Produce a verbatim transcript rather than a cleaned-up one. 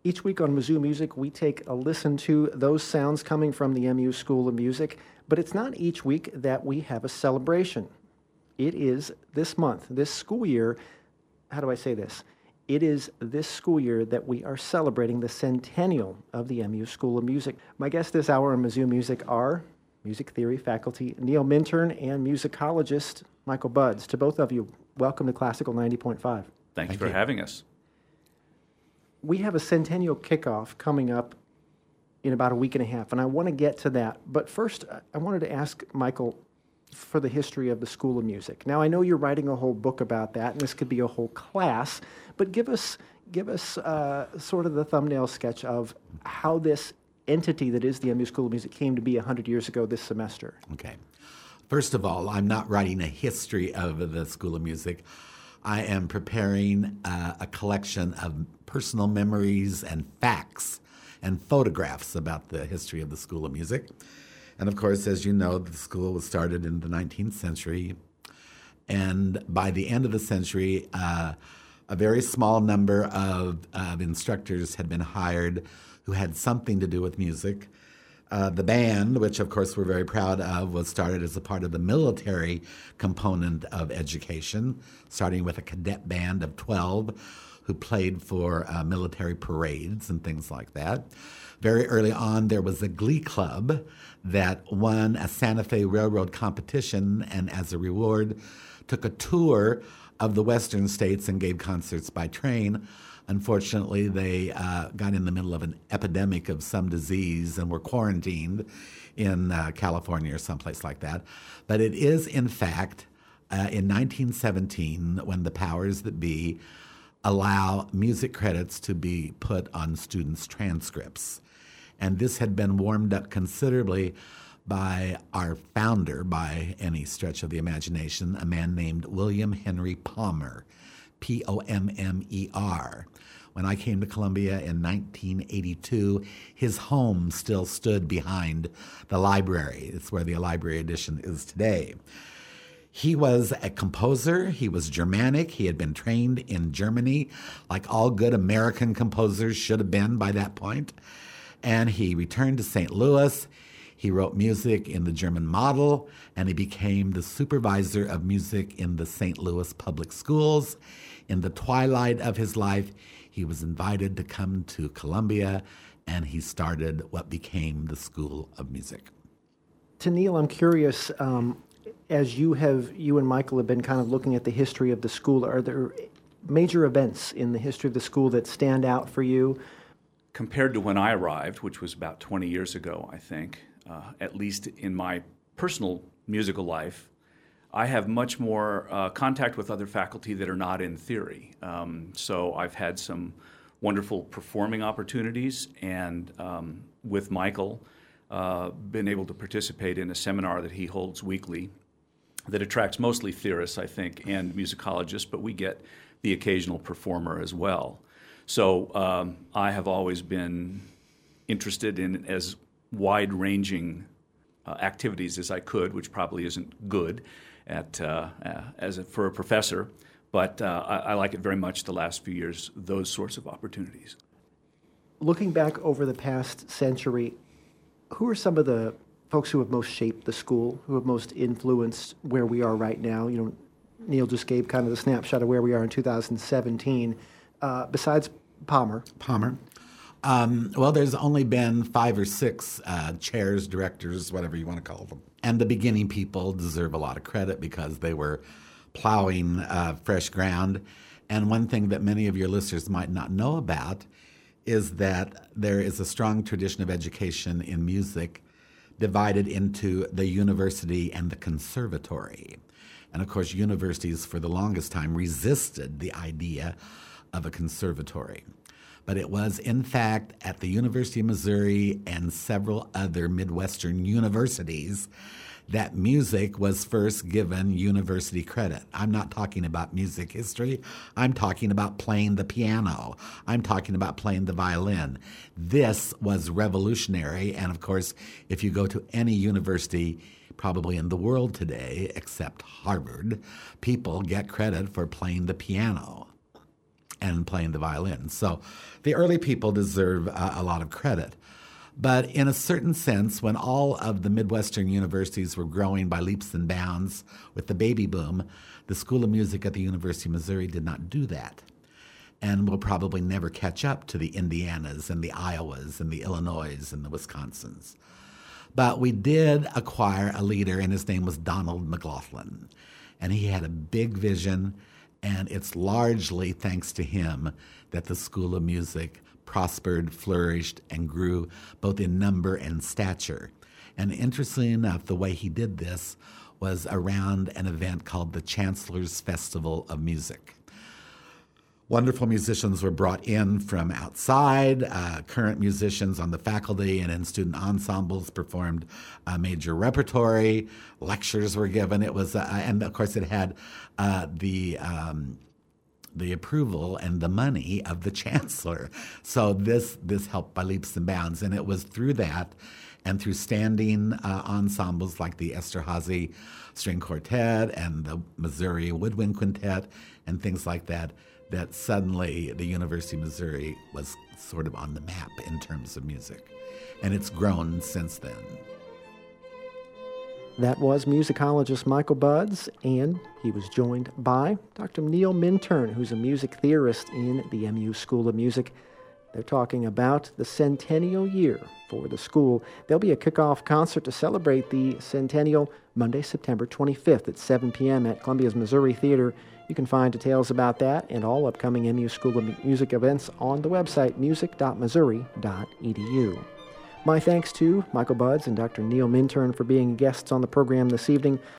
Each week on Mizzou Music, we take a listen to those sounds coming from the M U School of Music, but it's not each week that we have a celebration. It is this month, this school year. How do I say this? It is this school year that we are celebrating the centennial of the M U School of Music. My guests this hour on Mizzou Music are music theory faculty Neil Minturn and musicologist Michael Buds. To both of you, welcome to Classical ninety point five. Thanks Thank for you. having us. We have a centennial kickoff coming up in about a week and a half, and I want to get to that. But first, I wanted to ask Michael for the history of the School of Music. Now, I know you're writing a whole book about that, and this could be a whole class, but give us give us uh, sort of the thumbnail sketch of how this entity that is the M U School of Music came to be one hundred years ago this semester. Okay. First of all, I'm not writing a history of the School of Music. I am preparing uh, a collection of personal memories and facts and photographs about the history of the School of Music. And of course, as you know, the school was started in the nineteenth century. And by the end of the century, uh, a very small number of, of instructors had been hired who had something to do with music. Uh, the band, which of course we're very proud of, was started as a part of the military component of education, starting with a cadet band of twelve who played for uh, military parades and things like that. Very early on, there was a glee club that won a Santa Fe Railroad competition and as a reward took a tour of the western states and gave concerts by train. Unfortunately, they uh, got in the middle of an epidemic of some disease and were quarantined in uh, California or someplace like that. But it is, in fact, uh, in nineteen seventeen, when the powers that be allow music credits to be put on students' transcripts. And this had been warmed up considerably by our founder, by any stretch of the imagination, a man named William Henry Palmer, P O M M E R. When I came to Columbia in nineteen eighty-two, his home still stood behind the library. It's where the library edition is today. He was a composer. He was Germanic. He had been trained in Germany, like all good American composers should have been by that point. And he returned to Saint Louis. He wrote music in the German model, and he became the supervisor of music in the Saint Louis public schools. In the twilight of his life, he was invited to come to Columbia, and he started what became the School of Music. To Neil, I'm curious, um, as you have, you and Michael have been kind of looking at the history of the school, are there major events in the history of the school that stand out for you? Compared to when I arrived, which was about twenty years ago, I think, uh, at least in my personal musical life, I have much more uh, contact with other faculty that are not in theory. Um, so I've had some wonderful performing opportunities, and um, with Michael, uh, been able to participate in a seminar that he holds weekly that attracts mostly theorists, I think, and musicologists, but we get the occasional performer as well. So um, I have always been interested in as wide-ranging uh, activities as I could, which probably isn't good at uh, uh, as a, for a professor, but uh, I, I like it very much the last few years, those sorts of opportunities. Looking back over the past century, who are some of the folks who have most shaped the school, who have most influenced where we are right now? You know, Neil just gave kind of the snapshot of where we are in two thousand seventeen. Uh, besides Palmer. Palmer. Um, well, there's only been five or six uh, chairs, directors, whatever you want to call them. And the beginning people deserve a lot of credit because they were plowing uh, fresh ground. And one thing that many of your listeners might not know about is that there is a strong tradition of education in music divided into the university and the conservatory. And of course, universities for the longest time resisted the idea of a conservatory. But it was, in fact, at the University of Missouri and several other Midwestern universities that music was first given university credit. I'm not talking about music history. I'm talking about playing the piano. I'm talking about playing the violin. This was revolutionary. And of course, if you go to any university, probably in the world today, except Harvard, people get credit for playing the piano. and playing the violin. So the early people deserve uh, a lot of credit. But in a certain sense, when all of the Midwestern universities were growing by leaps and bounds with the baby boom, the School of Music at the University of Missouri did not do that, and will probably never catch up to the Indianas and the Iowas and the Illinois and the Wisconsins. But we did acquire a leader, and his name was Donald McLaughlin. And he had a big vision, and it's largely thanks to him that the School of Music prospered, flourished, and grew both in number and stature. And interestingly enough, the way he did this was around an event called the Chancellor's Festival of Music. Wonderful musicians were brought in from outside. Uh, current musicians on the faculty and in student ensembles performed a major repertory. Lectures were given. It was, uh, and of course, it had uh, the um, the approval and the money of the chancellor. So this this helped by leaps and bounds, and it was through that, and through standing uh, ensembles like the Esterhazy String Quartet and the Missouri Woodwind Quintet and things like that, that suddenly the University of Missouri was sort of on the map in terms of music. And it's grown since then. That was musicologist Michael Buds, and he was joined by Doctor Neil Minturn, who's a music theorist in the M U School of Music. They're talking about the centennial year for the school. There'll be a kickoff concert to celebrate the centennial Monday, September twenty-fifth at seven p.m. at Columbia's Missouri Theater. You can find details about that and all upcoming M U School of Music events on the website music dot missouri dot e d u. My thanks to Michael Buds and Doctor Neil Minturn for being guests on the program this evening.